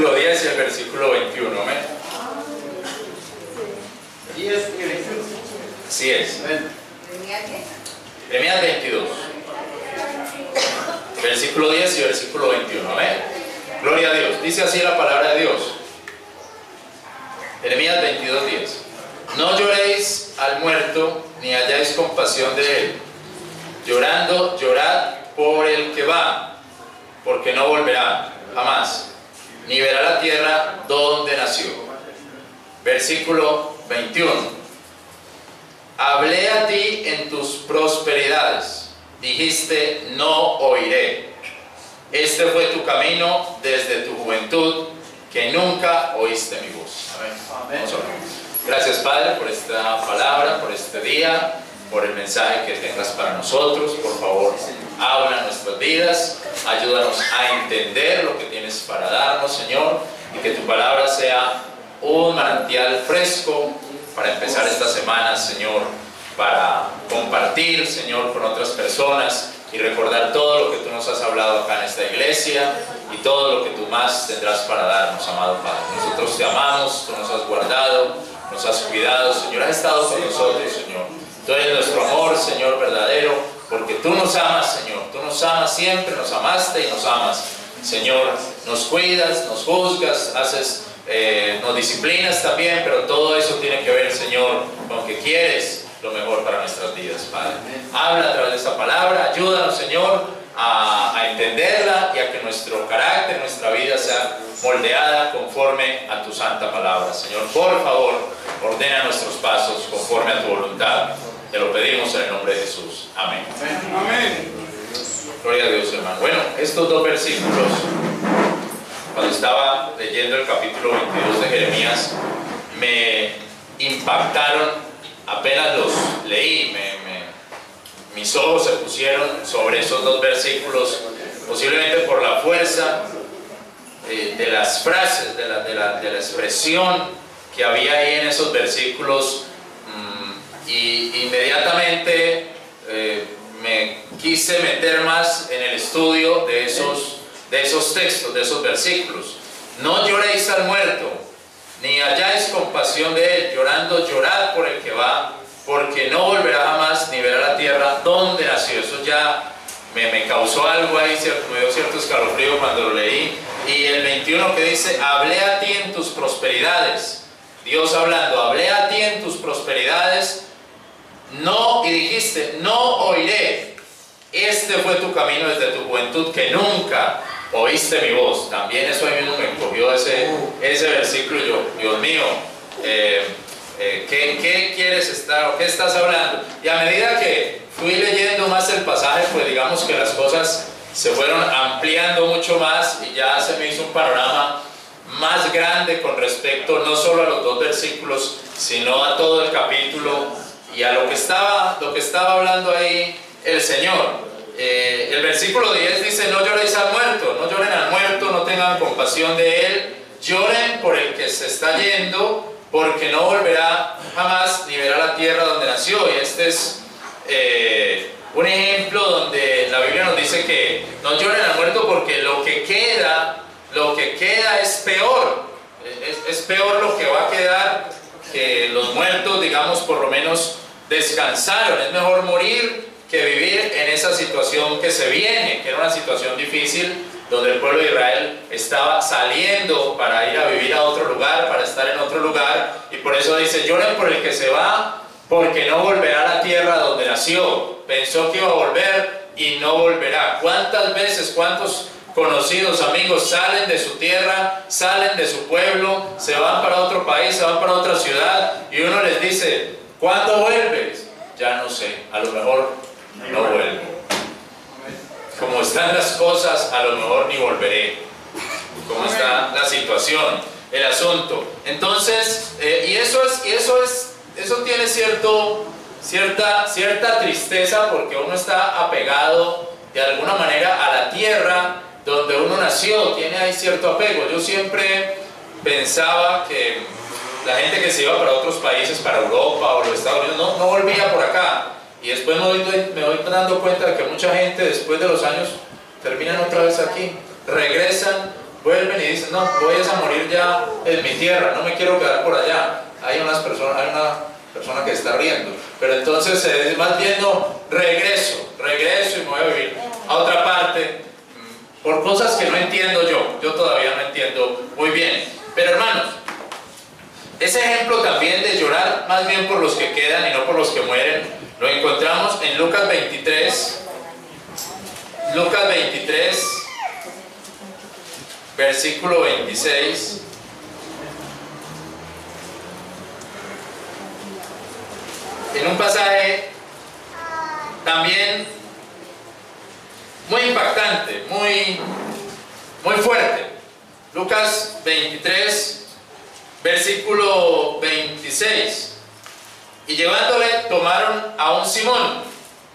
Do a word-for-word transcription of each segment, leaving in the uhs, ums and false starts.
versículo diez y el versículo veintiuno. Amén. diez y veintiuno. Así es. Amén. Jeremías veintidós. Versículo diez y versículo veintiuno. Amén. Gloria a Dios. Dice así la palabra de Dios. Jeremías veintidós, diez. No lloréis al muerto, ni hayáis compasión de él. Llorando, llorad por el que va, porque no volverá jamás, ni verá la tierra donde nació. Versículo veintiuno. Hablé a ti en tus prosperidades, dijiste, no oiré. Este fue tu camino desde tu juventud, que nunca oíste mi voz. Amén. Amén. Gracias, Padre, por esta palabra, por este día, por el mensaje que tengas para nosotros. Por favor, habla nuestras vidas, ayúdanos a entender lo que tienes para darnos, Señor, y que tu palabra sea un manantial fresco para empezar esta semana, Señor, para compartir, Señor, con otras personas y recordar todo lo que tú nos has hablado acá en esta iglesia y todo lo que tú más tendrás para darnos, amado Padre. Nosotros te amamos, tú nos has guardado, nos has cuidado, Señor, has estado con nosotros, Señor. Tú eres nuestro amor, Señor, verdadero, porque tú nos amas, Señor. Tú nos amas siempre, nos amaste y nos amas. Señor, nos cuidas, nos juzgas, haces, eh, nos disciplinas también, pero todo eso tiene que ver, Señor, con que quieres lo mejor para nuestras vidas, Padre. Habla a través de esta palabra, ayúdanos, Señor, a, a entenderla y a que nuestro carácter, nuestra vida sea moldeada conforme a tu santa palabra. Señor, por favor, ordena nuestros pasos conforme a tu voluntad. Te lo pedimos en el nombre de Jesús. Amén. Amén. Gloria a Dios, hermano. Bueno, estos dos versículos, cuando estaba leyendo el capítulo veintidós de Jeremías, me impactaron. Apenas los leí, me, me, mis ojos se pusieron sobre esos dos versículos, posiblemente por la fuerza de, de las frases, de la, de, la, de la expresión que había ahí en esos versículos, mmm, y inmediatamente eh, me quise meter más en el estudio de esos, de esos textos, de esos versículos. No lloréis al muerto, ni hayáis compasión de él, llorando, llorad por el que va, porque no volverá jamás, ni verá la tierra donde nació. Eso ya me, me causó algo ahí, cierto, me dio cierto escalofrío cuando lo leí. Y el veintiuno que dice, hablé a ti en tus prosperidades. Dios hablando, hablé a ti en tus prosperidades, no, y dijiste, no oiré. Este fue tu camino desde tu juventud, que nunca oíste mi voz. También eso a mí mismo me cogió ese, ese versículo. Yo, Dios mío, eh, eh, ¿qué, ¿qué quieres estar o qué estás hablando? Y a medida que fui leyendo más el pasaje, pues digamos que las cosas se fueron ampliando mucho más y ya se me hizo un panorama más grande con respecto no solo a los dos versículos, sino a todo el capítulo y a lo que estaba, lo que estaba hablando ahí el Señor. Eh, el versículo diez dice, no lloréis al muerto, no lloren al muerto, no tengan compasión de él, lloren por el que se está yendo, porque no volverá jamás ni verá la tierra donde nació. Y este es eh, un ejemplo donde la Biblia nos dice que no lloren al muerto porque lo que queda, lo que queda es peor, es, es peor lo que va a quedar, que los muertos, digamos, por lo menos descansaron. Es mejor morir que vivir en esa situación que se viene, que era una situación difícil, donde el pueblo de Israel estaba saliendo para ir a vivir a otro lugar, para estar en otro lugar, y por eso dice, lloren por el que se va, porque no volverá a la tierra donde nació. Pensó que iba a volver y no volverá. ¿Cuántas veces, cuántos conocidos, amigos, salen de su tierra, salen de su pueblo, se van para otro país, se van para otra ciudad, y uno les dice, ¿cuándo vuelves? Ya no sé, a lo mejor no vuelvo. Como están las cosas, a lo mejor ni volveré. Como está la situación, el asunto. Entonces, eh, y eso es, y eso es, eso tiene cierto, cierta, cierta tristeza, porque uno está apegado de alguna manera a la tierra donde uno nació, tiene ahí cierto apego. Yo siempre pensaba que la gente que se iba para otros países, para Europa o los Estados Unidos, no, no volvía por acá. Y después me voy, me voy dando cuenta de que mucha gente después de los años terminan otra vez aquí, regresan vuelven y dicen, no, voy a morir ya en mi tierra, no me quiero quedar por allá. Hay, unas personas, hay una persona que está riendo, pero entonces se dice más bien, no, regreso, regreso y me voy a vivir a otra parte, por cosas que no entiendo yo, yo todavía no entiendo muy bien. Pero hermanos, ese ejemplo también de llorar más bien por los que quedan y no por los que mueren, lo encontramos en Lucas veintitrés, Lucas veintitrés, versículo veintiséis. En un pasaje también muy impactante, muy, muy fuerte. Lucas veintitrés, versículo veintiséis. Y llevándole, tomaron a un Simón,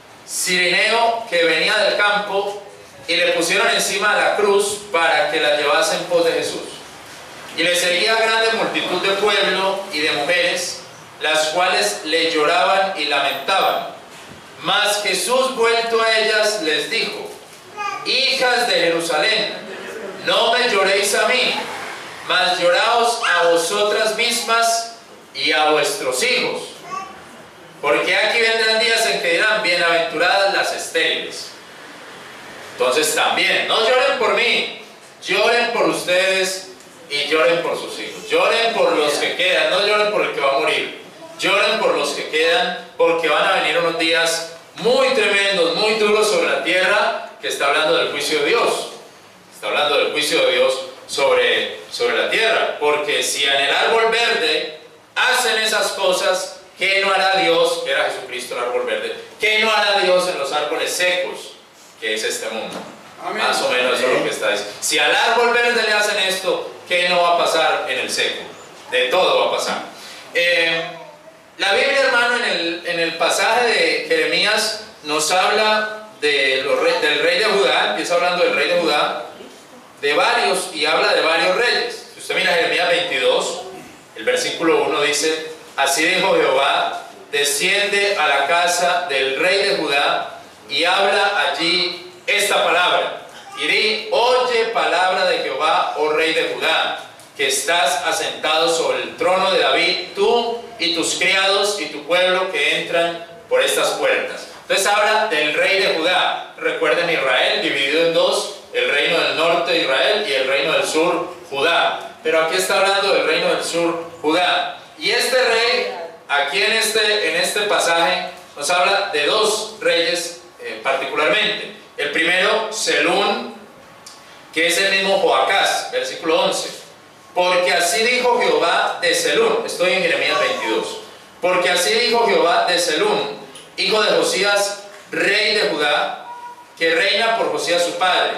cirineo, que venía del campo, y le pusieron encima la cruz para que la llevase en pos de Jesús. Y le seguía grande multitud de pueblo y de mujeres, las cuales le lloraban y lamentaban. Mas Jesús, vuelto a ellas, les dijo: hijas de Jerusalén, no me lloréis a mí, mas lloraos a vosotras mismas y a vuestros hijos. Porque aquí vendrán días en que dirán: bienaventuradas las estériles. Entonces también, no lloren por mí, lloren por ustedes y lloren por sus hijos. Lloren por los que quedan, no lloren por el que va a morir. Lloren por los que quedan, porque van a venir unos días muy tremendos, muy duros sobre la tierra, que está hablando del juicio de Dios. Está hablando del juicio de Dios sobre, sobre la tierra. Porque si en el árbol verde hacen esas cosas, ¿qué no hará Dios, que era Jesucristo el árbol verde? ¿Qué no hará Dios en los árboles secos, que es este mundo? Amén. Más o menos eso es lo que está diciendo. Si al árbol verde le hacen esto, ¿qué no va a pasar en el seco? De todo va a pasar. Eh, la Biblia, hermano, en el, en el pasaje de Jeremías nos habla de los rey, del rey de Judá. Empieza hablando del rey de Judá, de varios, y habla de varios reyes. Si usted mira Jeremías veintidós, el versículo uno dice: así dijo Jehová, desciende a la casa del rey de Judá y habla allí esta palabra. Y di: oye palabra de Jehová, oh rey de Judá, que estás asentado sobre el trono de David, tú y tus criados y tu pueblo que entran por estas puertas. Entonces habla del rey de Judá. Recuerden, Israel dividido en dos: el reino del norte de Israel y el reino del sur, Judá. Pero aquí está hablando del reino del sur, Judá. Y este rey, aquí en este, en este pasaje, nos habla de dos reyes eh, particularmente. El primero, Selún, que es el mismo Joacás, versículo once. Porque así dijo Jehová de Selún, estoy en Jeremías veintidós. Porque así dijo Jehová de Selún, hijo de Josías, rey de Judá, que reina por Josías su padre: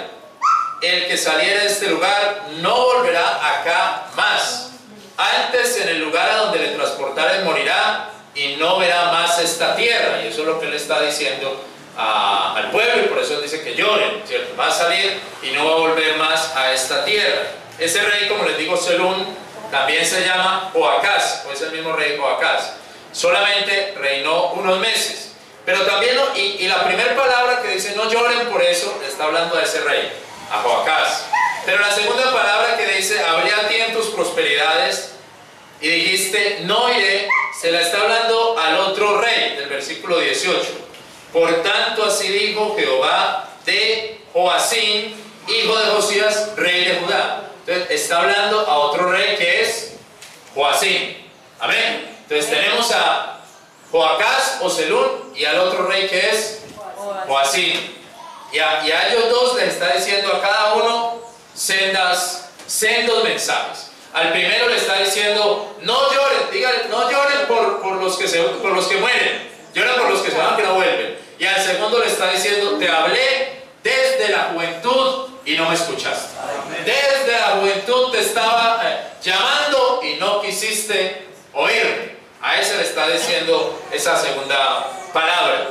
el que saliera de este lugar no volverá acá más. Antes, en el lugar a donde le transportaren morirá, y no verá más esta tierra. Y eso es lo que él está diciendo a, al pueblo, y por eso él dice que lloren, ¿cierto? Va a salir y no va a volver más a esta tierra. Ese rey, como les digo, Selún, también se llama Joacás, o es el mismo rey Joacás. Solamente reinó unos meses. Pero también, y, y la primera palabra que dice no lloren por eso, le está hablando a ese rey, a Joacás. Pero la segunda palabra que dice hablé a ti en tus prosperidades y dijiste no iré, se la está hablando al otro rey, del versículo dieciocho. Por tanto así dijo Jehová de Joacín, hijo de Josías, rey de Judá. Entonces está hablando a otro rey que es Joacín. Amén. Entonces tenemos a Joacás o Selún y al otro rey que es Joacín. Y a, y a ellos dos les está diciendo a cada uno sendas, sendos mensajes. Al primero le está diciendo no lloren, digan, no lloren por, por, los que se, por los que mueren, lloren por los que se van, que no vuelven. Y al segundo le está diciendo te hablé desde la juventud y no me escuchaste. Desde la juventud te estaba eh, llamando y no quisiste oírme. A ese le está diciendo esa segunda palabra.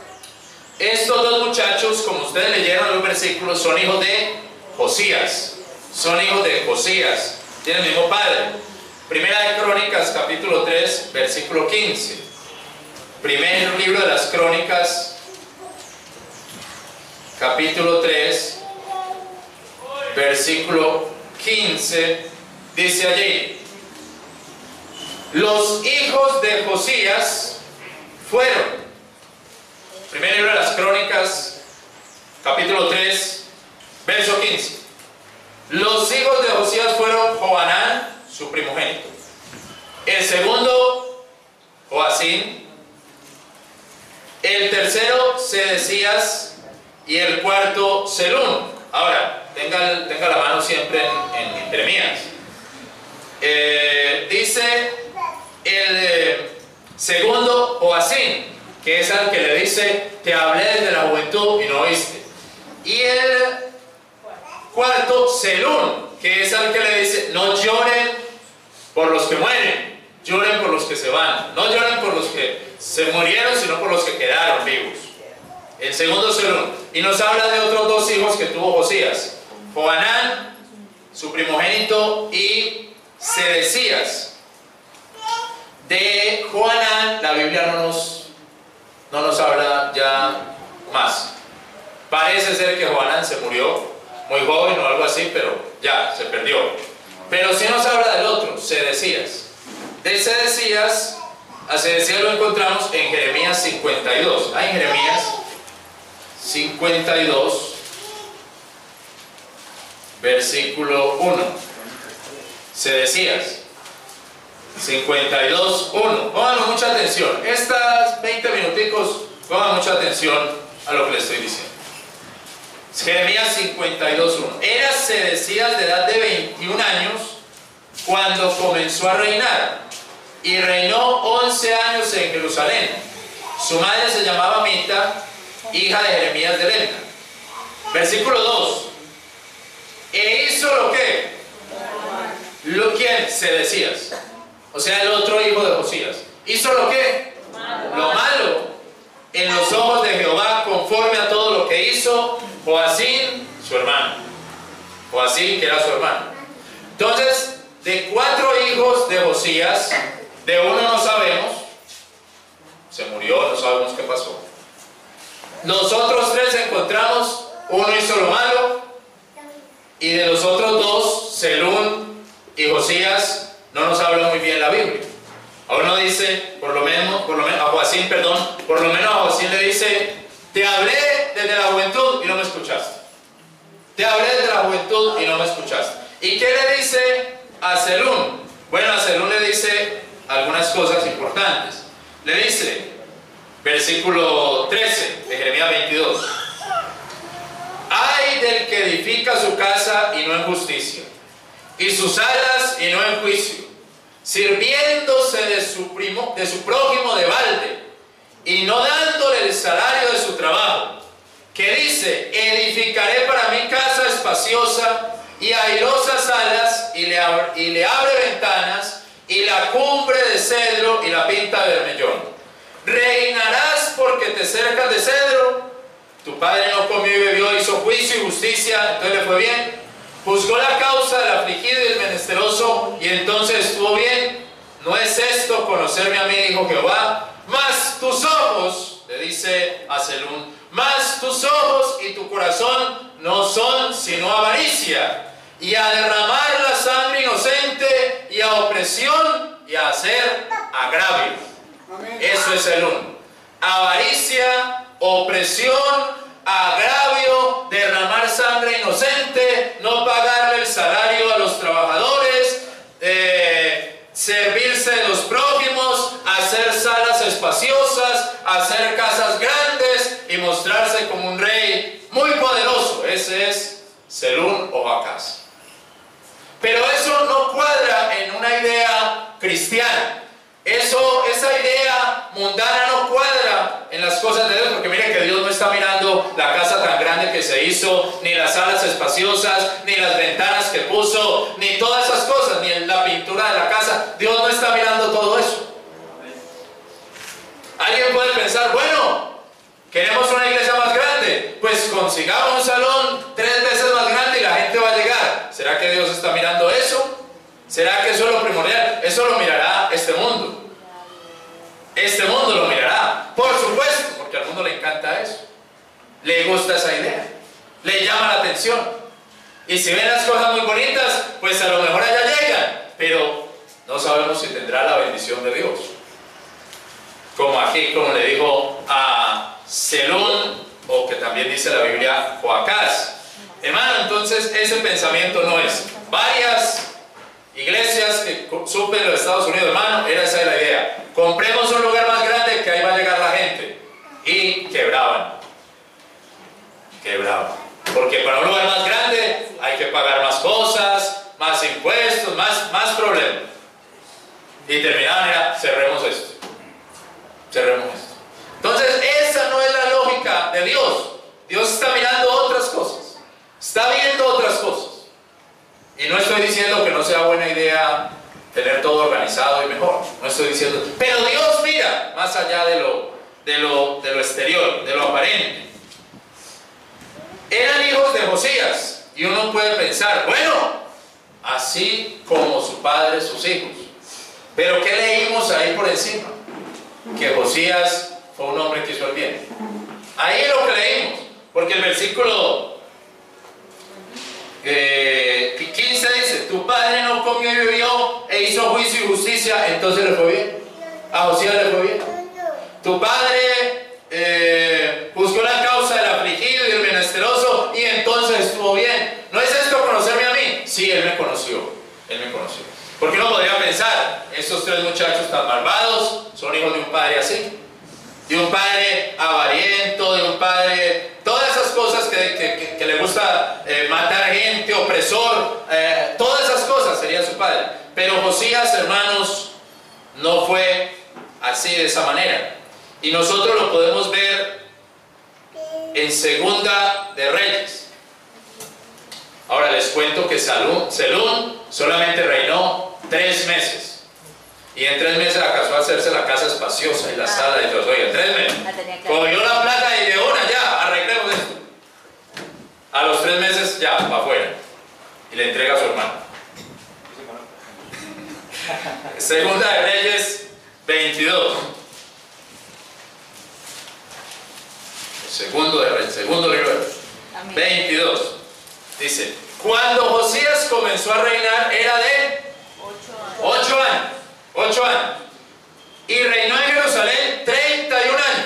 Estos dos muchachos, como ustedes leyeron en los versículos, son hijos de Josías. Son hijos de Josías. Tienen el mismo padre. Primera de Crónicas, capítulo tres, versículo quince. Primer libro de las Crónicas, capítulo tres, versículo quince, dice allí: los hijos de Josías fueron, primer libro de las Crónicas, capítulo tres, verso quince. Los hijos de Josías fueron Johanán, su primogénito; el segundo, Joacín; el tercero, Sedecías; y el cuarto, Selún. Ahora, tenga, tenga la mano siempre en, en Jeremías. Eh, dice el eh, segundo, Joacín, que es al que le dice: te hablé desde la juventud y no oíste. Y el cuarto, Selún, que es al que le dice: no lloren por los que mueren, lloren por los que se van. No lloren por los que se murieron, sino por los que quedaron vivos. El segundo, Selún. Y nos habla de otros dos hijos que tuvo Josías: Johanán, su primogénito, y Sedecías. De Johanán la Biblia no nos, no nos habla ya más. Parece ser que Johanán se murió muy joven o algo así, pero ya, se perdió. Pero sí nos habla del otro, Sedecías. De Sedecías, a Sedecías lo encontramos en Jeremías cincuenta y dos. Ah, en Jeremías cincuenta y dos, versículo uno. Sedecías cincuenta y dos, uno. Pongan mucha atención. Estas veinte minuticos, pongan mucha atención a lo que les estoy diciendo. Jeremías cincuenta y dos, uno. Era Sedecías de edad de veintiún años cuando comenzó a reinar, y reinó once años en Jerusalén. Su madre se llamaba Mita, hija de Jeremías de Lemna. Versículo dos. E hizo lo que lo que Sedecías, o sea, el otro hijo de Josías, hizo lo que lo malo en los ojos de Jehová, conforme a todo lo que hizo Joacín, su hermano. Joacín, que era su hermano. Entonces, de cuatro hijos de Josías, de uno no sabemos, se murió, no sabemos qué pasó. Los otros tres encontramos: uno hizo lo malo, y de los otros dos, Selún y Josías, no nos habla muy bien la Biblia. A uno dice, por lo menos, por lo menos a Joacín, perdón, por lo menos a Joacín le dice: te hablé desde la juventud y no me escuchaste. Te hablé desde la juventud y no me escuchaste. ¿Y qué le dice a Selún? Bueno, a Selún le dice algunas cosas importantes. Le dice, versículo trece de Jeremías veintidós: ay del que edifica su casa y no en justicia, y sus alas y no en juicio, sirviéndose de su, primo, de su prójimo de balde, y no dándole el salario de su trabajo, que dice: edificaré para mí casa espaciosa y airosas alas, y le, abre, y le abre ventanas, y la cumbre de cedro, y la pinta de bermellón. Reinarás porque te cercas de cedro. Tu padre no comió y bebió, hizo juicio y justicia, entonces le fue bien. Juzgó la causa del afligido y del menesteroso, y entonces estuvo bien. No es esto conocerme a mí, dijo Jehová. Mas tus ojos, le dice a Selún, mas tus ojos y tu corazón no son sino avaricia, y a derramar la sangre inocente, y a opresión, y a hacer agravio. Amén. Eso es Selún. Avaricia, opresión, agravio, derramar sangre inocente, no pagarle el salario a los trabajadores, eh, servirse de los prójimos, hacer salas espaciosas, hacer casas grandes y mostrarse como un rey muy poderoso. Ese es Selún o Acaz. Pero eso no cuadra en una idea cristiana. Eso, esa idea mundana no cuadra en las cosas de Dios, porque miren que Dios no está mirando la casa tan grande que se hizo, ni las salas espaciosas, ni las ventanas que puso, ni todas esas cosas, ni la pintura de la casa. Dios no está mirando todo eso. Alguien puede pensar, bueno, queremos una iglesia más grande, pues consigamos un salón tres veces más grande y la gente va a llegar. ¿Será que Dios está mirando eso? ¿Será que eso es lo primordial? Eso lo mirará este mundo. Este mundo lo mirará, por supuesto, porque al mundo le encanta eso. Le gusta esa idea, le llama la atención. Y si ven las cosas muy bonitas, pues a lo mejor allá llegan, pero no sabemos si tendrá la bendición de Dios. Como aquí, como le dijo a Selún, o que también dice la Biblia, Joacás. Hermano, entonces ese pensamiento no es. Varias iglesias que supe en los Estados Unidos, hermano, era esa la idea. Compremos un lugar más grande que ahí va a llegar la gente. Y quebraban. Quebraban. Porque para un lugar más grande hay que pagar más cosas, más impuestos, más, más problemas. Y terminaban, era, cerremos esto. Cerremos esto. Entonces, esa no es la lógica de Dios. Dios está mirando otras cosas. Está viendo otras cosas. Y no estoy diciendo que no sea buena idea tener todo organizado y mejor. No estoy diciendo. Pero Dios mira más allá de lo, de lo, de lo exterior, de lo aparente. Eran hijos de Josías. Y uno puede pensar, bueno, así como su padre, sus hijos. Pero ¿qué leímos ahí por encima? Que Josías fue un hombre que hizo el bien. Ahí es lo que leímos. Porque el versículo eh, quince dice: tu padre no comió y bebió e hizo juicio y justicia, entonces le fue bien. A Josías le fue bien. Tu padre eh, buscó la causa del afligido y del menesteroso y entonces estuvo bien. ¿No es esto conocerme a mí? Sí, él me conoció. Él me conoció. Porque uno podría pensar, estos tres muchachos tan malvados son hijos de un padre así. De un padre avariento, de un padre, todas esas cosas que, que, que, que le gusta eh, matar gente, opresor, eh, todas esas cosas sería su padre. Pero Josías, hermanos, no fue así de esa manera. Y nosotros lo podemos ver en Segunda de Reyes. Ahora les cuento que Selún solamente reinó tres meses. Y en tres meses alcanzó a hacerse la casa espaciosa y la ah. sala y todo. Oiga, tres meses. Cogió la plata y de una, ya, arreglemos esto. A los tres meses, ya, para afuera. Y le entrega a su hermano. Segunda de Reyes veintidós. Segundo de Reyes, segundo libro de Reyes. veintidós. Dice: cuando Josías comenzó a reinar era de ocho años. Ocho años. Y reinó en Jerusalén treinta y un años.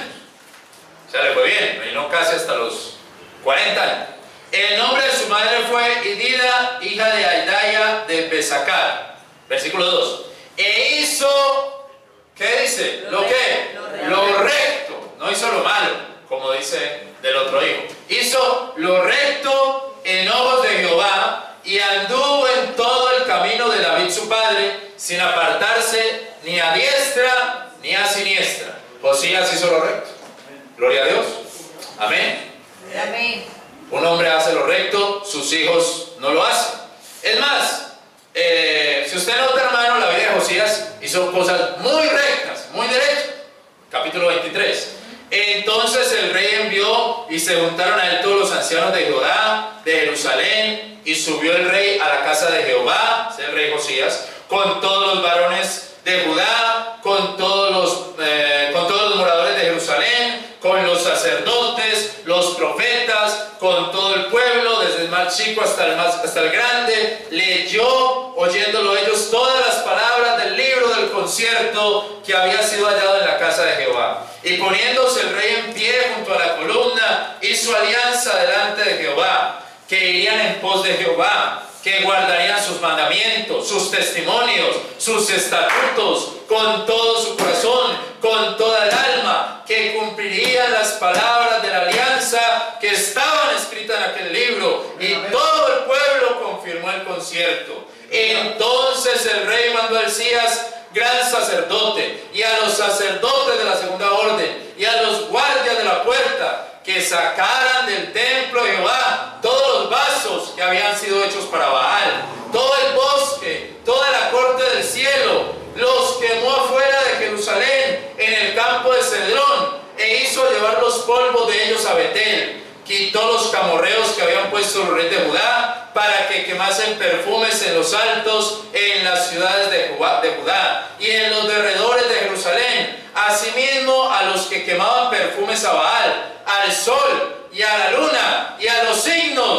O sea, le fue bien. Reinó casi hasta los cuarenta años. El nombre de su madre fue Idida, hija de Aidaya de Besacar. Versículo dos. E hizo, ¿qué dice? ¿Lo qué? Lo recto. No hizo lo malo, como dice del otro hijo. Hizo lo recto en ojos de Jehová y anduvo en todo el camino de David su padre, sin apartarse ni a diestra ni a siniestra. Josías hizo lo recto. Gloria a Dios. Amén. Amén. Un hombre hace lo recto, sus hijos no lo hacen. Es más, eh, si usted nota, hermano, la vida de Josías hizo cosas muy rectas, muy derechas. Capítulo veintitrés. Entonces el rey envió y se juntaron a él todos los ancianos de Judá, de Jerusalén, y subió el rey a la casa de Jehová, es el rey Josías, con todos los varones de Judá, con todos los, eh, con todos los moradores de Jerusalén, con los sacerdotes, los profetas, con todo el pueblo, desde el más chico hasta el más hasta el grande. Leyó, oyéndolo ellos, todas las palabras del libro del concierto que había sido hallado en la casa de Jehová. Y poniéndose el rey en pie junto a la columna, hizo alianza delante de Jehová, que irían en pos de Jehová, que guardarían sus mandamientos, sus testimonios, sus estatutos, con todo su corazón, con toda el alma, que cumplirían las palabras de la alianza que estaban escritas en aquel libro. Y todo el pueblo confirmó el concierto. Entonces el rey mandó a Hilcías, gran sacerdote, y a los sacerdotes de la segunda orden, y a los guardias de la puerta, que sacaran del templo de Jehová todos los vasos que habían sido hechos para Baal, todo el bosque, toda la corte del cielo, los quemó afuera de Jerusalén, en el campo de Cedrón, e hizo llevar los polvos de ellos a Betel. Quitó los camorreos que habían puesto los reyes de Judá, para que quemasen perfumes en los altos, en las ciudades de Judá y en los derredores de Jerusalén. Asimismo a los que quemaban perfumes a Baal, al sol y a la luna y a los signos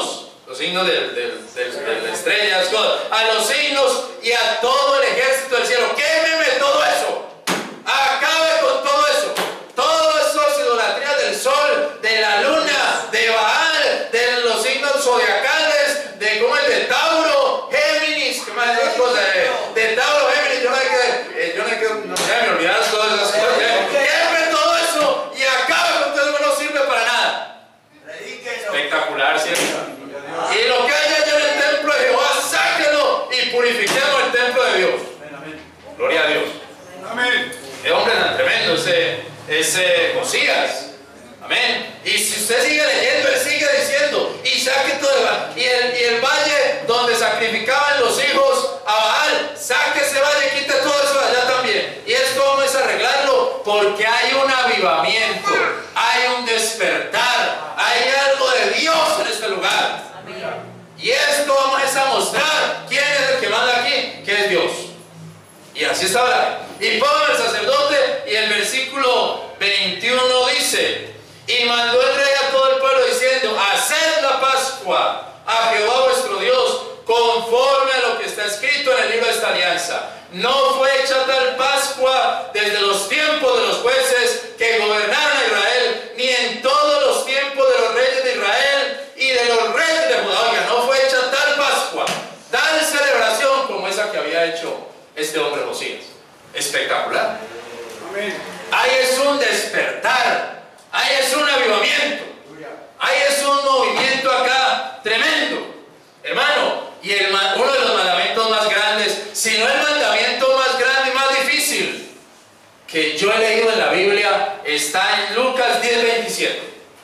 los signos de, de, de, de las estrellas, a los signos y a todo el ejército del cielo. Quémeme todo eso, acabe con todo eso, todo eso es idolatría del sol, de la luna, de Baal, de los signos zodiacales, de como el de Tauro, Géminis, ¿qué más esas cosas? De, de Tauro, Géminis, yo no hay que, eh, yo no hay que, no sé, me olvidaron todas esas cosas. Quémeme todo eso y acabe con todo eso, no sirve para nada. Espectacular, ¿cierto? Y lo que hay allá en el templo de Jehová, sáquenlo y purifiquemos el templo de Dios. Gloria a Dios. Amén. Qué hombre tan tremendo ese, ese Josías. Amén. Y si usted sigue leyendo, él sigue diciendo, y saque todo el, y el, y el valle donde sacrificaban los hijos a Baal, saque ese valle, quite todo eso allá también. Y esto vamos a arreglarlo porque hay un avivamiento, hay un despertar, hay algo de Dios en este lugar. Y esto vamos a mostrar quién es el que manda aquí, que es Dios. Y así está hablando. Y ponga el sacerdote, y el versículo veintiuno dice: y mandó el rey a todo el pueblo diciendo: haced la Pascua a Jehová vuestro Dios, conforme a lo que está escrito en el libro de esta alianza. No fue hecha tal Pascua desde los tiempos de los jueces que gobernaron a Israel, ni en todos los tiempos de los reyes de Israel y de los reyes de Judá. Oiga, no fue hecha tal Pascua, tal celebración como esa que había hecho este hombre Josías. Espectacular. Amén. Ahí es un despertar, ahí es un avivamiento, ahí es un movimiento acá tremendo, hermano. Y el, uno de los mandamientos más grandes, si no el mandamiento más grande y más difícil que yo he leído en la Biblia, está en Lucas diez veintisiete.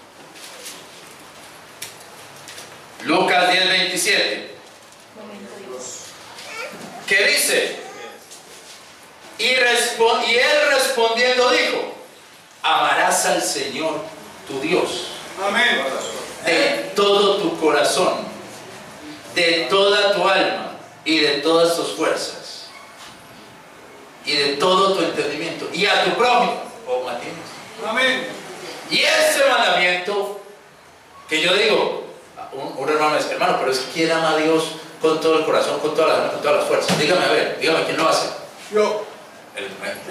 Lucas diez veintisiete. ¿Qué dice? Y, y él respondiendo dijo: amarás al Señor tu Dios. Amén. De todo tu corazón, de toda tu alma y de todas tus fuerzas y de todo tu entendimiento, y a tu prójimo, oh Matías. Amén. Y ese mandamiento que yo digo, un, un hermano me dice: hermano, pero es que ¿quién ama a Dios con todo el corazón, con todas las almas, con todas las fuerzas? Dígame, a ver, dígame, ¿quién lo hace? Yo. El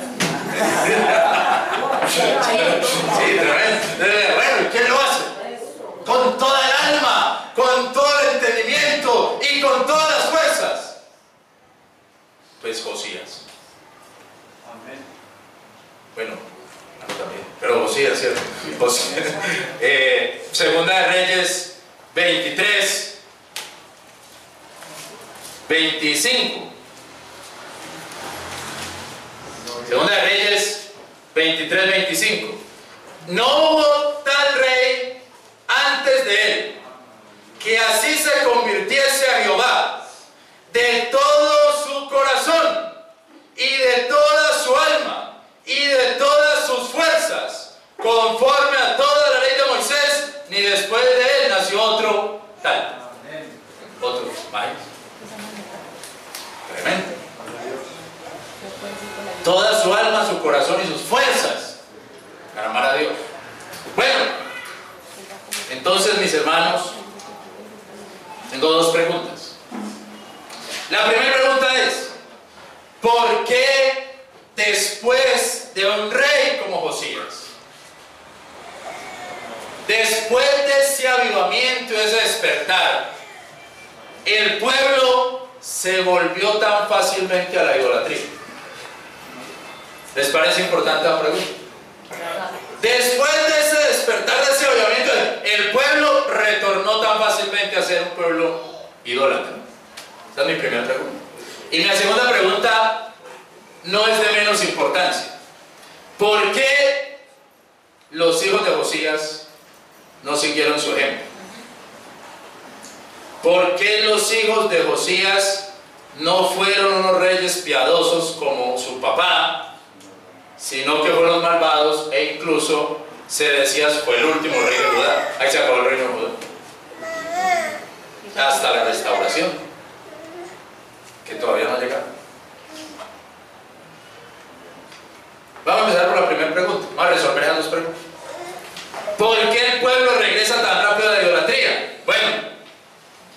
sí, tremendo. Bueno, ¿quién lo hace? Con toda el alma, con todo el entendimiento y con todas las fuerzas. Pues Josías. Amén. Bueno, yo también, pero Josías, ¿cierto? Josías. Eh, Segunda de Reyes veintitrés, veinticinco. Segunda de Reyes veintitrés, veinticinco. No hubo tal rey antes de él que así se convirtiese a Jehová de todo su corazón y de toda su alma y de todas sus fuerzas, conforme a toda la ley de Moisés, ni después de él nació otro tal. Otro más. Tremendo. Toda su alma, su corazón y sus fuerzas para amar a Dios. Bueno, entonces, mis hermanos, tengo dos preguntas. La primera pregunta es: ¿por qué después de un rey como Josías, después de ese avivamiento, ese despertar, el pueblo se volvió tan fácilmente a la idolatría? ¿Les parece importante la pregunta? Después de ese despertar, de ese avivamiento, el pueblo retornó tan fácilmente a ser un pueblo idólatra. Esa es mi primera pregunta. Y mi segunda pregunta no es de menos importancia. ¿Por qué los hijos de Josías no siguieron su ejemplo? ¿Por qué los hijos de Josías no fueron unos reyes piadosos como su papá, sino que fueron malvados, e incluso se decía fue el último rey de Judá? Ahí se acabó el reino de Judá hasta la restauración, que todavía no ha llegado. Vamos a empezar por la primera pregunta. Vamos a resolver esas dos preguntas. ¿Por qué el pueblo regresa tan rápido a la idolatría? Bueno,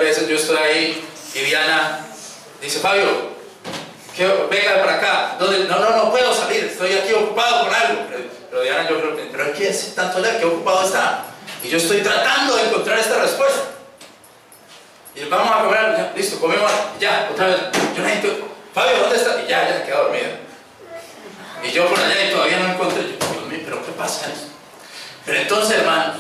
veces yo estoy ahí y Diana dice, Fabio, que venga para acá. ¿Dónde? No, no, no puedo salir, estoy aquí ocupado con algo. Pero, pero Diana, yo creo que, pero ¿qué es tanto leer? ¿Qué ocupado está? Y yo estoy tratando de encontrar esta respuesta. Y vamos a comer, listo, comemos, ya, otra vez. Yo necesito, Fabio, ¿dónde está? Y ya, ya, queda dormida. Y yo por allá y todavía no encontré. Yo, Dios mío, ¿pero qué pasa eso? Pero entonces, hermanos,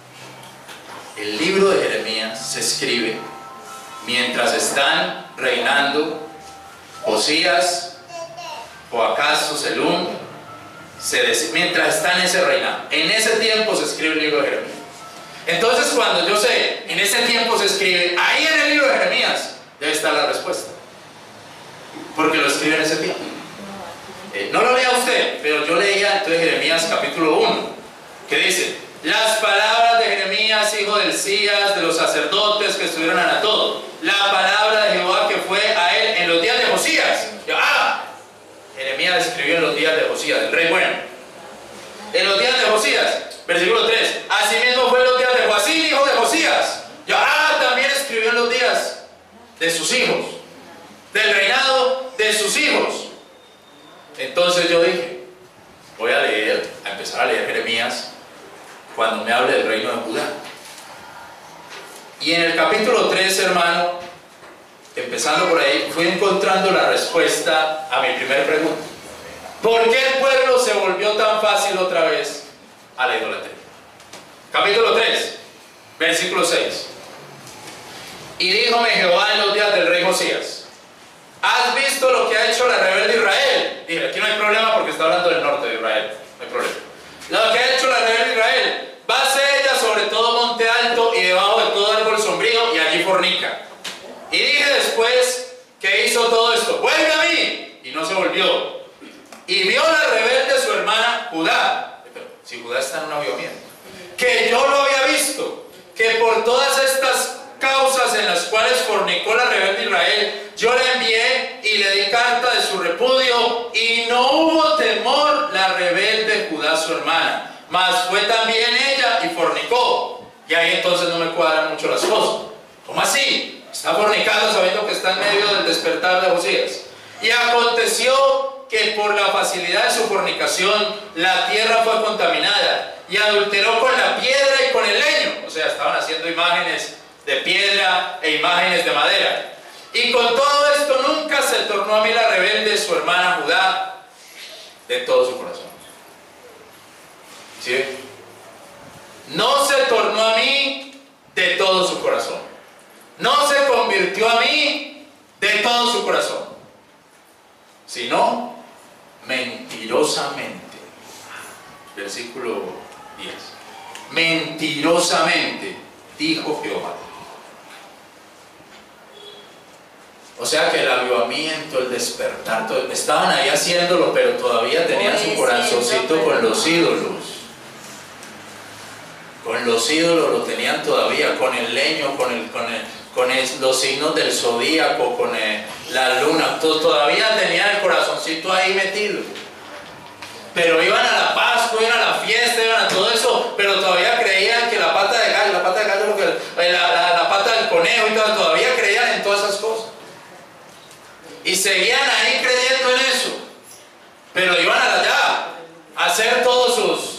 el libro de Jeremías se escribe mientras están reinando Josías, Joacás, Selum, se mientras están en ese reinado. En ese tiempo se escribe el libro de Jeremías. Entonces, cuando yo sé, en ese tiempo se escribe, ahí en el libro de Jeremías debe estar la respuesta, porque lo escribe en ese tiempo. Eh, no lo lea usted, pero yo leía entonces Jeremías capítulo uno, que dice: las palabras de Jeremías, hijo del Elías, de los sacerdotes que estuvieron en Anatot, la palabra de Jehová que fue a él en los días de Josías. Yo, ah, Jeremías escribió en los días de Josías, el rey bueno. En los días de Josías, versículo tres, asimismo fue en los días de Joacim, hijo de Josías. Yo, ah, también escribió en los días de sus hijos, del reinado de sus hijos. Entonces yo dije, voy a leer, a empezar a leer Jeremías cuando me hable del reino de Judá. Y en el capítulo tres, hermano, empezando por ahí, fui encontrando la respuesta a mi primera pregunta. ¿Por qué el pueblo se volvió tan fácil otra vez a la idolatría? Capítulo tres, versículo seis. Y díjome Jehová en los días del rey Josías: ¿has visto lo que ha hecho la rebelde Israel? Dije, aquí no hay problema porque está hablando del norte de Israel, no hay problema. Lo que ha hecho la rebelde Israel, base ella sobre todo monte alto y debajo de todo árbol sombrío, y allí fornica. Y dije después que hizo todo esto: vuelve a mí. Y no se volvió. Y vio la rebelde su hermana Judá. Pero si Judá está en un avivamiento, que yo lo había visto, que por todas estas causas en las cuales fornicó la rebelde Israel, yo le envié y le di carta de su repudio, y no hubo temor la rebelde Judá su hermana, mas fue también ella y fornicó. Y ahí entonces no me cuadran mucho las cosas. ¿Cómo así? Está fornicando sabiendo que está en medio del despertar de Josías. Y aconteció que por la facilidad de su fornicación la tierra fue contaminada, y adulteró con la piedra y con el leño. O sea, estaban haciendo imágenes de piedra e imágenes de madera. Y con todo esto nunca se tornó a mí la rebelde su hermana Judá de todo su corazón. ¿Sí? No se tornó a mí de todo su corazón. No se convirtió a mí de todo su corazón, sino mentirosamente. Versículo diez. Mentirosamente dijo Jehová. O sea que el avivamiento, el despertar, todo, estaban ahí haciéndolo, pero todavía tenían su corazoncito con los ídolos. Con los ídolos lo tenían todavía, con el leño, con, el, con, el, con el, los signos del zodíaco, con el, la luna, todo, todavía tenían el corazoncito ahí metido. Pero iban a la Pascua, iban a la fiesta, iban a todo eso, pero todavía creían que la pata de gallo, la pata de gallo, la, la, la pata del conejo y todo, todavía creían en todas esas cosas. Y seguían ahí creyendo en eso, pero iban allá a hacer todos sus,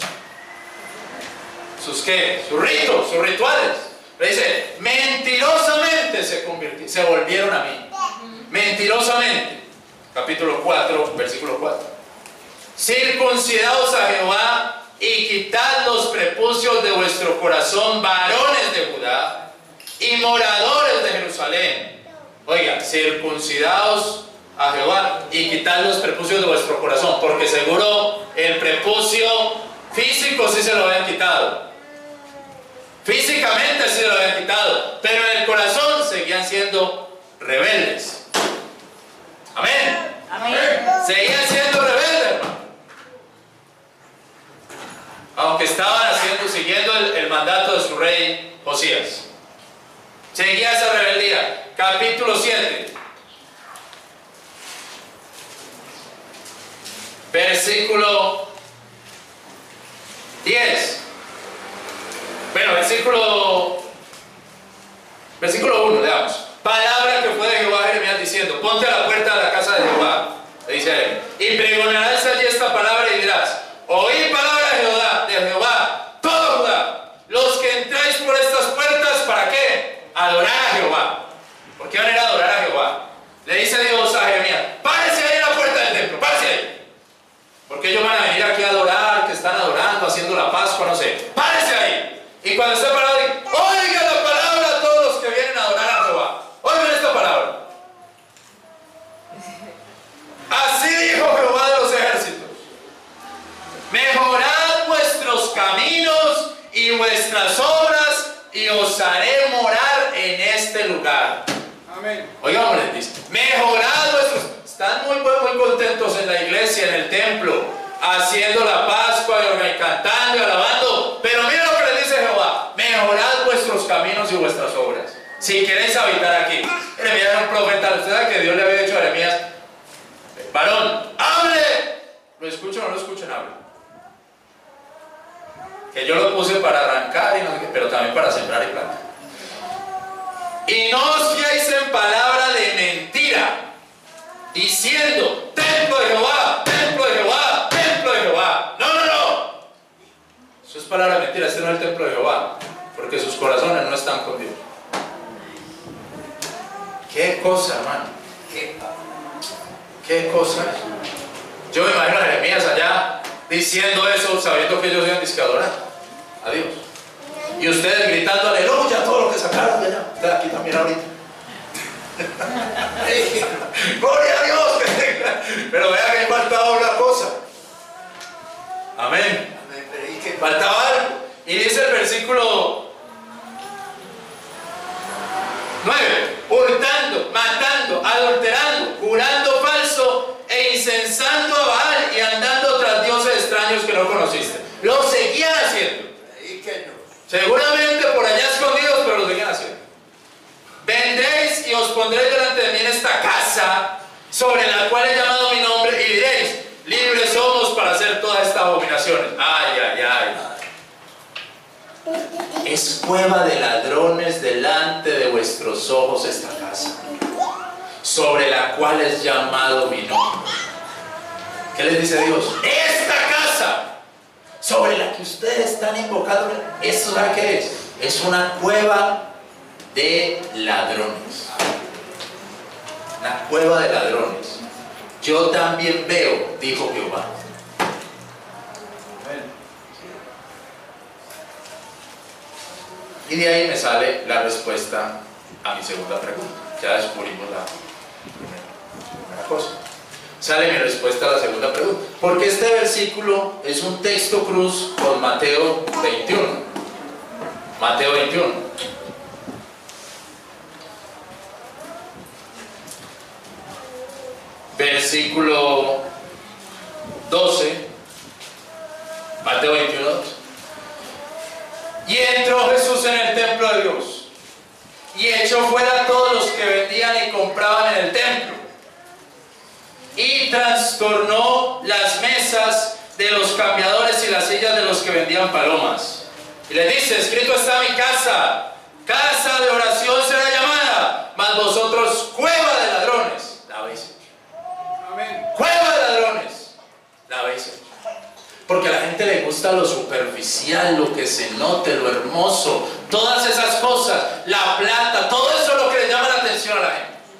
sus qué, sus ritos, sus rituales. Le dice, mentirosamente se convirtieron, se volvieron a mí. Mentirosamente. Capítulo cuatro, versículo cuatro. Circuncidaos a Jehová y quitad los prepucios de vuestro corazón, varones de Judá y moradores de Jerusalén. Oiga, circuncidaos a Jehová y quitad los prepucios de vuestro corazón, porque seguro el prepucio físico sí se lo habían quitado. Físicamente sí se lo habían quitado, pero en el corazón seguían siendo rebeldes. Amén. Amén. Seguían siendo rebeldes, hermano. Aunque estaban haciendo, siguiendo el, el mandato de su rey Josías. Seguía esa rebeldía. Capítulo siete. Versículo diez. Bueno, versículo Versículo uno, veamos. diciendo, ponte a la puerta de la casa de Jehová, le dice a él, y pregonarás allí esta palabra y dirás, oíd palabra de Jehová, de Jehová, todo Judá, los que entráis por estas puertas, ¿para qué? Adorar a Jehová. ¿Por qué van a ir a adorar a Jehová? Le dice Dios a Jeremías, párese ahí en la puerta del templo, párese ahí. Porque ellos van a venir aquí a adorar, que están adorando, haciendo la Pascua, no sé. Párese ahí. Y cuando esté parado, oiga la palabra a todos los que vienen a adorar a Jehová. Oigan esta palabra. Así dijo Jehová de los ejércitos. Mejorad vuestros caminos y vuestras obras y os haré morar en este lugar. Amén. Oigan, les dice, mejorad vuestros... Están muy, muy, muy contentos en la iglesia, en el templo, haciendo la Pascua, y cantando y alabando. Pero mira lo que les dice Jehová, mejorad vuestros caminos y vuestras obras. Si queréis habitar aquí. Jeremías era un profeta, usted sabe que Dios le había dicho a Jeremías, varón, hable. ¿Lo escuchan o no lo escuchan? Hable. Que yo lo puse para arrancar, y no sé qué, pero también para sembrar y plantar. Y no os fiéis en palabra de mentira, diciendo, templo de Jehová, templo de Jehová, templo de Jehová. No, no, no. Eso es palabra de mentira, este no es el templo de Jehová, porque sus corazones no están con Dios. Qué cosa, hermano. Qué, qué cosa. Yo me imagino a Jeremías allá diciendo eso, sabiendo que ellos iban a adorar a Dios. Y ustedes gritando aleluya, todo lo que sacaron de allá. Ustedes aquí también ahorita. Gloria a Dios. Pero vea que faltaba una cosa. Amén. Faltaba algo. Y dice el versículo nueve: hurtando, matando, adulterando, jurando falso e incensando a Baal y andando tras dioses extraños que no conociste. Lo seguían haciendo. Seguramente por allá escondidos, pero lo seguían haciendo. Vendréis y os pondréis delante de mí en esta casa sobre la cual he llamado mi nombre y diréis, libres somos para hacer todas estas abominaciones. Ay, ay, ay. Es cueva de ladrones delante de vuestros ojos esta casa, sobre la cual es llamado mi nombre. ¿Qué les dice Dios? Esta casa sobre la que ustedes están invocando, ¿eso sabe qué es? Es una cueva de ladrones. Una cueva de ladrones. Yo también veo, dijo Jehová. Y de ahí me sale la respuesta a mi segunda pregunta. Ya descubrimos la primera, primera cosa. Sale mi respuesta a la segunda pregunta. Porque este versículo es un texto cruz con Mateo veintiuno. Mateo veintiuno. Versículo doce. Mateo veintiuno, doce. Y entró Jesús en el templo de Dios y echó fuera a todos los que vendían y compraban en el templo y trastornó las mesas de los cambiadores y las sillas de los que vendían palomas. Y les dice, escrito está mi casa, casa de oración será llamada, mas vosotros cueva de ladrones la habéis hecho. Amén. Cueva de ladrones la habéis hecho. Porque a la gente le gusta lo superficial, lo que se note, lo hermoso, todas esas cosas, la plata, todo eso es lo que le llama la atención a la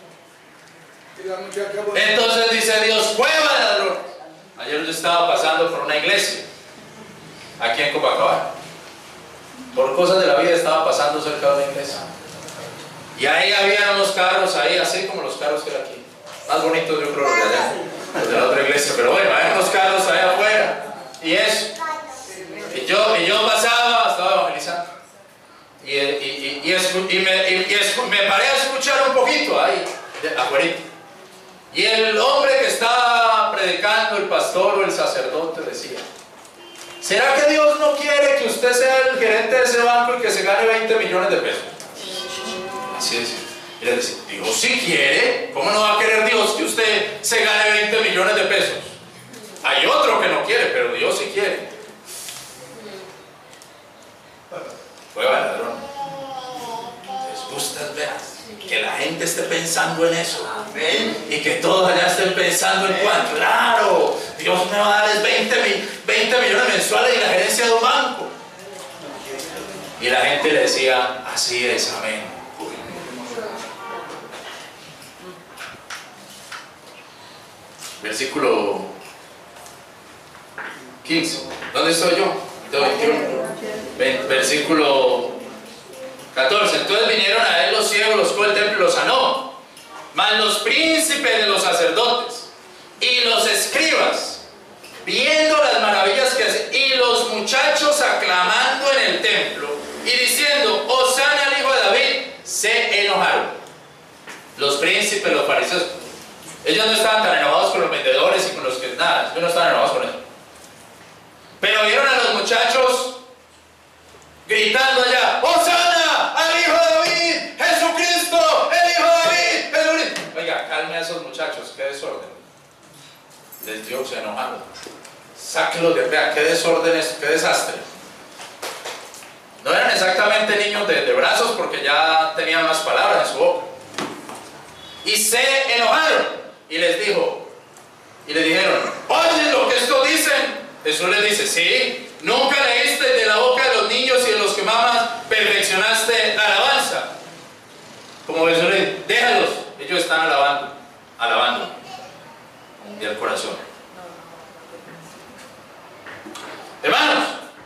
gente. Entonces dice Dios, cueva de ladrones. Ayer yo estaba pasando por una iglesia, aquí en Copacabana. Por cosas de la vida estaba pasando cerca de una iglesia. Y ahí había unos carros ahí, así como los carros que hay aquí. Más bonitos yo creo los de allá, los de la otra iglesia. Pero bueno, hay unos carros ahí afuera. Y eso, y yo, y yo pasaba, estaba evangelizando y, y, y, y, y, me, y, y me paré a escuchar un poquito ahí, afuera. Y el hombre que estaba predicando, el pastor o el sacerdote, decía, ¿será que Dios no quiere que usted sea el gerente de ese banco y que se gane veinte millones de pesos? Así es. Y le decía, Dios sí quiere. ¿Cómo no va a querer Dios que usted se gane veinte millones de pesos? Hay otro que no quiere, pero Dios sí quiere. Cueva de ladrón. Les gusta ver que la gente gente esté pensando en eso. Amén. Y que todos allá estén pensando en cuánto. Claro, Dios me va a dar veinte millones mensuales y la gerencia de un banco. Y la gente le decía, así es, amén. Versículo quince. ¿Dónde estoy yo? veintiuno. Versículo catorce. Entonces vinieron a él los ciegos, los cuales el templo los sanó. Mas los príncipes de los sacerdotes y los escribas, viendo las maravillas que hacen, y los muchachos aclamando en el templo y diciendo, Hosana al hijo de David, se enojaron. Los príncipes, los fariseos, ellos no estaban tan enojados con los vendedores y con los que nada, ellos no estaban enojados con eso. Pero vieron a los muchachos gritando allá, Hosana al hijo de David, Jesucristo, el hijo de David, Jesucristo. Oiga, calme a esos muchachos, qué desorden. Les dio, se enojaron. Sáquelos de vea, qué desorden es, qué desastre. No eran exactamente niños de, de brazos porque ya tenían más palabras en su boca. Y se enojaron y les dijo, y le dijeron, oye lo que estos dicen. Jesús les dice, sí, nunca leíste de la boca de los niños y de los que mamas perfeccionaste la alabanza. Como Jesús le dice, déjalos, ellos están alabando, alabando del corazón. Hermanos,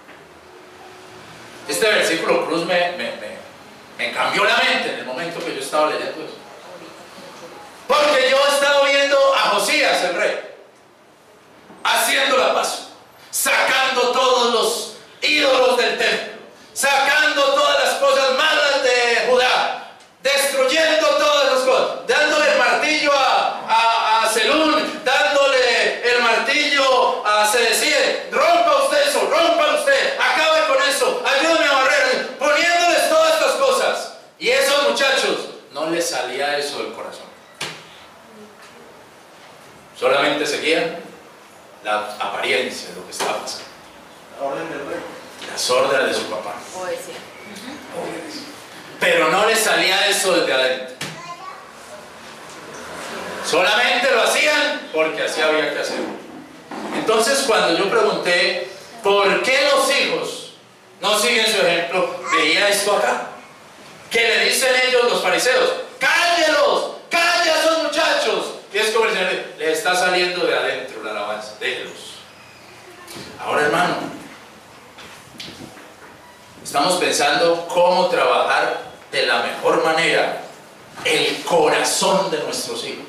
este versículo cruz me, me, me, me cambió la mente en el momento que yo estaba leyendo eso. Porque yo he estado viendo a Josías, el rey, haciendo la paz, sacando todos los ídolos del templo, sacando todas las cosas malas de Judá, destruyendo todas las cosas, dándole el martillo a, a, a Selún, dándole el martillo a Sedecías, rompa usted eso, rompa usted, acabe con eso, ayúdame a barrer, poniéndoles todas estas cosas. Y esos muchachos, no les salía eso del corazón. Solamente seguían la apariencia de lo que estaba pasando. La orden del rey. Las órdenes de su papá. Obedecía. Pero no les salía eso desde adentro. Solamente lo hacían porque así había que hacerlo. Entonces, cuando yo pregunté por qué los hijos no siguen su ejemplo, veía esto acá. Que le dicen ellos, los fariseos, cállelos, calla a esos muchachos. Y es como el Señor les está saliendo de adentro la alabanza, déjenlos. Ahora, hermano, estamos pensando cómo trabajar de la mejor manera el corazón de nuestros hijos.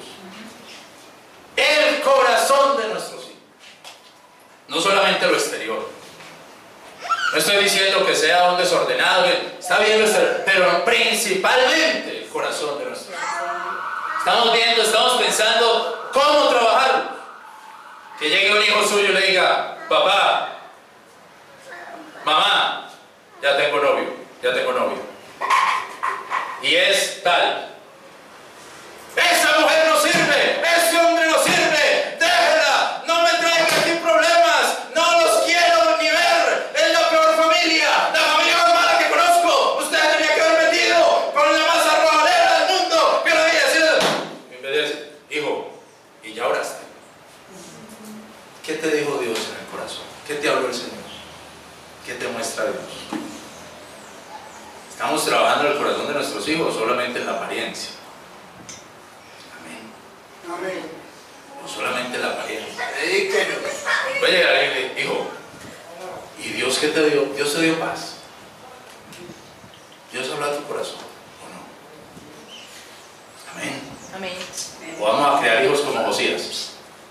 El corazón de nuestros hijos. No solamente lo exterior. No estoy diciendo que sea un desordenado, está bien lo exterior, pero principalmente el corazón de nuestros hijos. Estamos viendo, estamos pensando cómo trabajar. Que llegue un hijo suyo y le diga, papá, mamá, ya tengo novio, ya tengo novio. Y es tal. Esa mujer no sirve, ese hombre no sirve, déjela, no me traigan aquí problemas, no los quiero ni ver, es la peor familia, la familia más mala que conozco, usted tenía que haber metido con la más arrojadera del mundo, que lo había sido. En vez de decir, hijo, y ya oraste. ¿Qué te dijo Dios en el corazón? ¿Qué te habló el Señor? ¿Qué te muestra Dios? Estamos trabajando en el corazón de nuestros hijos, solamente en la apariencia. Amén. Amén. No solamente en la apariencia. Dedíquenos. Voy a llegar y le dijo, ¿y Dios qué te dio? Dios te dio paz. Dios habló a tu corazón, ¿o no? Amén. Amén. O vamos a crear hijos como Josías.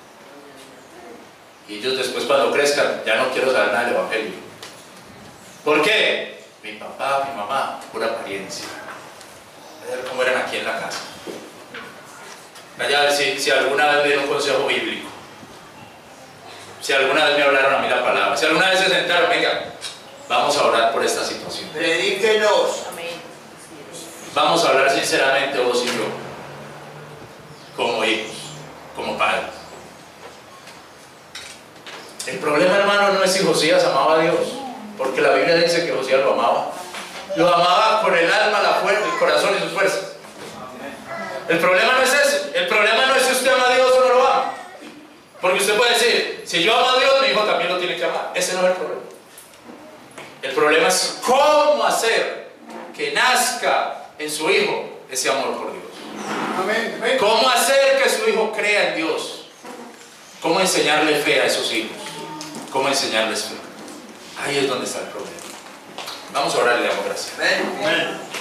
Y ellos después cuando crezcan, ya no quiero saber nada del evangelio. ¿Por qué? Mi papá, mi mamá, pura apariencia. A ver cómo eran aquí en la casa. Vaya a ver si, si alguna vez me dieron un consejo bíblico. Si alguna vez me hablaron a mí la palabra. Si alguna vez se sentaron, venga, vamos a orar por esta situación. Dedíquenos. Amén. Vamos a hablar sinceramente vos y yo. Como hijos, como padres. El problema, hermano, no es si Josías amaba a Dios, porque la Biblia dice que Josías lo amaba. Lo amaba con el alma, la fuerza, el corazón y sus fuerzas. El problema no es ese. El problema no es si usted ama a Dios o no lo ama. Porque usted puede decir, si yo amo a Dios, mi hijo también lo tiene que amar. Ese no es el problema. El problema es cómo hacer que nazca en su hijo ese amor por Dios. Amén. Amén. Cómo hacer que su hijo crea en Dios. Cómo enseñarle fe a esos hijos. Cómo enseñarles fe. Ahí es donde está el problema. Vamos a orar y le damos gracias. Amén.